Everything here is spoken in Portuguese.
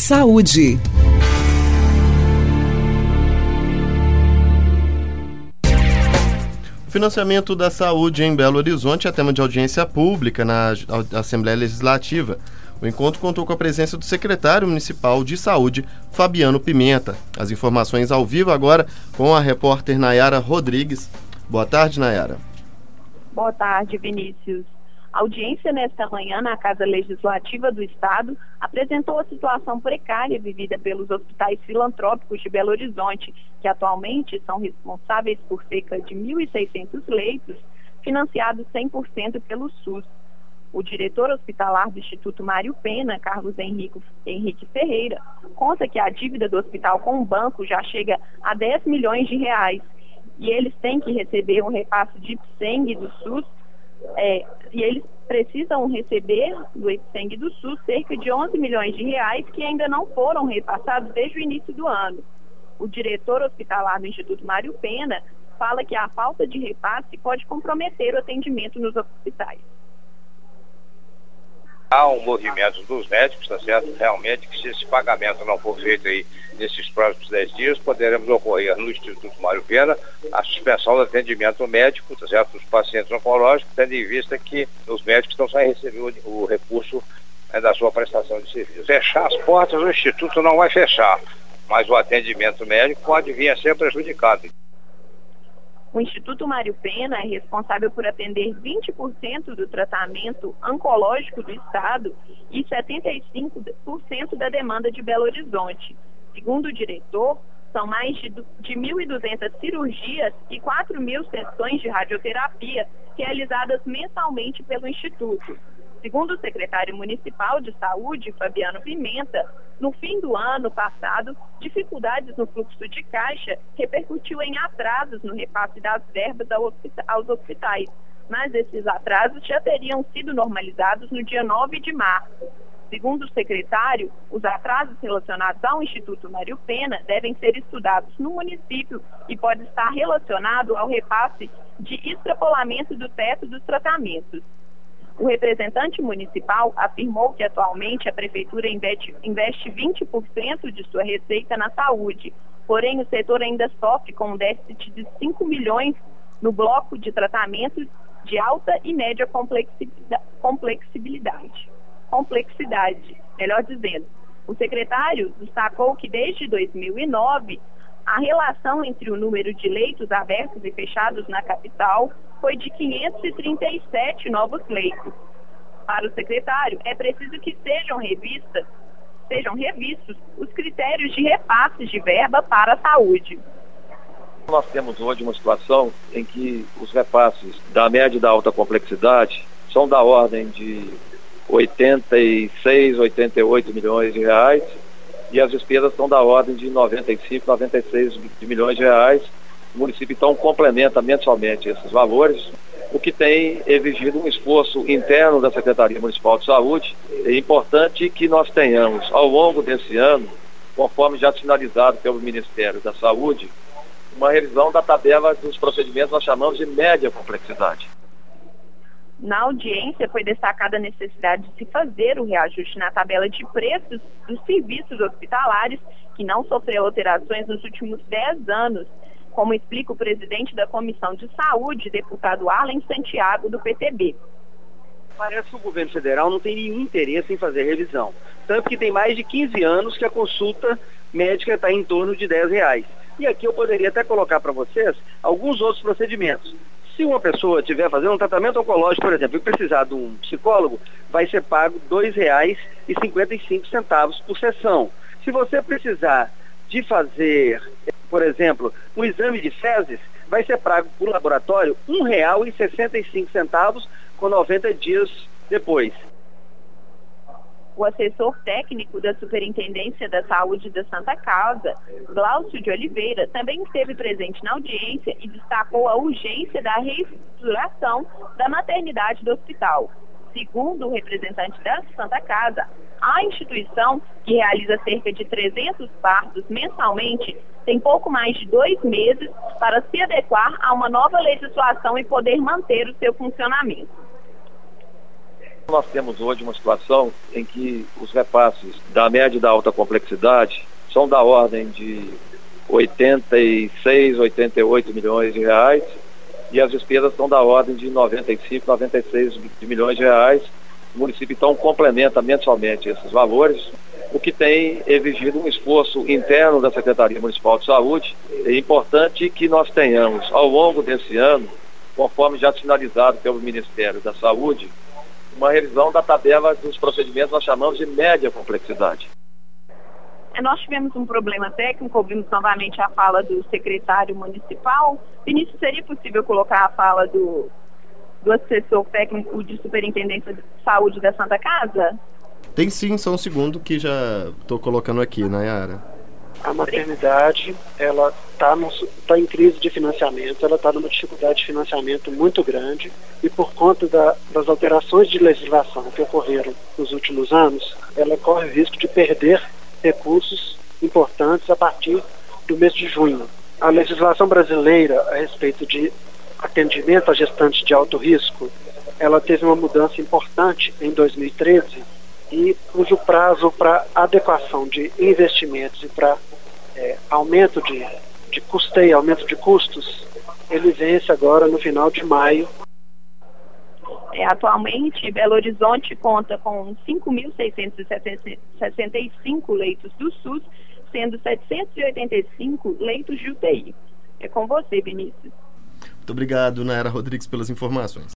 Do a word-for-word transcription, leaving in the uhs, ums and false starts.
Saúde. O financiamento da saúde em Belo Horizonte é tema de audiência pública na Assembleia Legislativa. O encontro contou com a presença do secretário municipal de saúde, Fabiano Pimenta. As informações ao vivo agora com a repórter Nayara Rodrigues. Boa tarde, Nayara. Boa tarde, Vinícius. A audiência nesta manhã na Casa Legislativa do Estado apresentou a situação precária vivida pelos hospitais filantrópicos de Belo Horizonte, que atualmente são responsáveis por cerca de mil e seiscentos leitos, financiados cem por cento pelo SUS. O diretor hospitalar do Instituto Mário Pena, Carlos Henrique, Henrique Ferreira, conta que a dívida do hospital com o banco já chega a dez milhões de reais e eles têm que receber um repasse de sangue do SUS. É, e eles precisam receber do sangue do SUS cerca de onze milhões de reais que ainda não foram repassados desde o início do ano. O diretor hospitalar do Instituto Mário Pena fala que a falta de repasse pode comprometer o atendimento nos hospitais. Há um movimento dos médicos, tá certo? Realmente que se esse pagamento não for feito aí nesses próximos dez dias, poderemos ocorrer no Instituto Mário Pena a suspensão do atendimento médico, tá certo? Dos pacientes oncológicos, tendo em vista que os médicos não vão receber o, o recurso né, da sua prestação de serviço. Fechar as portas, o Instituto não vai fechar, mas o atendimento médico pode vir a ser prejudicado. O Instituto Mário Pena é responsável por atender vinte por cento do tratamento oncológico do Estado e setenta e cinco por cento da demanda de Belo Horizonte. Segundo o diretor, são mais de, de mil e duzentas cirurgias e quatro mil sessões de radioterapia realizadas mensalmente pelo Instituto. Segundo o secretário municipal de saúde, Fabiano Pimenta, no fim do ano passado, dificuldades no fluxo de caixa repercutiu em atrasos no repasse das verbas aos hospitais, mas esses atrasos já teriam sido normalizados no dia nove de março. Segundo o secretário, os atrasos relacionados ao Instituto Mário Pena devem ser estudados no município e pode estar relacionado ao repasse de extrapolamento do teto dos tratamentos. O representante municipal afirmou que atualmente a prefeitura investe, investe vinte por cento de sua receita na saúde, porém o setor ainda sofre com um déficit de cinco milhões no bloco de tratamentos de alta e média complexibilidade. complexibilidade. complexidade, melhor dizendo. O secretário destacou que desde dois mil e nove, a relação entre o número de leitos abertos e fechados na capital foi de quinhentos e trinta e sete novos leitos. Para o secretário, é preciso que sejam revistas, sejam revistos os critérios de repasses de verba para a saúde. Nós temos hoje uma situação em que os repasses da média e da alta complexidade são da ordem de oitenta e seis, oitenta e oito milhões de reais e as despesas são da ordem de noventa e cinco, noventa e seis milhões de reais. O município então complementa mensalmente esses valores, o que tem exigido um esforço interno da Secretaria Municipal de Saúde. É importante que nós tenhamos ao longo desse ano, conforme já sinalizado pelo Ministério da Saúde, uma revisão da tabela dos procedimentos nós chamamos de média complexidade. Na audiência foi destacada a necessidade de se fazer o reajuste na tabela de preços dos serviços hospitalares, que não sofreu alterações nos últimos dez anos, como explica o presidente da Comissão de Saúde, deputado Arlen Santiago, do P T B. Parece que o governo federal não tem nenhum interesse em fazer revisão, tanto que tem mais de quinze anos que a consulta médica está em torno de dez reais. E aqui eu poderia até colocar para vocês alguns outros procedimentos. Se uma pessoa estiver fazendo um tratamento oncológico, por exemplo, e precisar de um psicólogo, vai ser pago dois reais e cinquenta e cinco centavos por sessão. Se você precisar de fazer, por exemplo, um exame de fezes, vai ser pago por laboratório um real e sessenta e cinco centavos com noventa dias depois. O assessor técnico da Superintendência da Saúde da Santa Casa, Glaucio de Oliveira, também esteve presente na audiência e destacou a urgência da reestruturação da maternidade do hospital. Segundo o representante da Santa Casa, a instituição, que realiza cerca de trezentos partos mensalmente, tem pouco mais de dois meses para se adequar a uma nova legislação e poder manter o seu funcionamento. Nós temos hoje uma situação em que os repasses da média e da alta complexidade são da ordem de oitenta e seis, oitenta e oito milhões de reais e as despesas são da ordem de noventa e cinco, noventa e seis milhões de reais. O município então complementa mensalmente esses valores, o que tem exigido um esforço interno da Secretaria Municipal de Saúde. É importante que nós tenhamos, ao longo desse ano, conforme já sinalizado pelo Ministério da Saúde, uma revisão da tabela dos procedimentos nós chamamos de média complexidade. Nós tivemos um problema técnico, ouvimos novamente a fala do secretário municipal. Vinícius, seria possível colocar a fala do, do assessor técnico de Superintendência de Saúde da Santa Casa? Tem sim, só um segundo que já estou colocando aqui, Nayara. A maternidade, ela está tá em crise de financiamento, ela está numa dificuldade de financiamento muito grande e por conta da, das alterações de legislação que ocorreram nos últimos anos, ela corre o risco de perder recursos importantes a partir do mês de junho. A legislação brasileira a respeito de atendimento a gestantes de alto risco, ela teve uma mudança importante em dois mil e treze e cujo prazo para adequação de investimentos e para é, aumento de, de custeio, aumento de custos, ele vence agora no final de maio. É, atualmente, Belo Horizonte conta com cinco mil seiscentos e sessenta e cinco leitos do SUS, sendo setecentos e oitenta e cinco leitos de U T I. É com você, Vinícius. Muito obrigado, Nayara Rodrigues, pelas informações.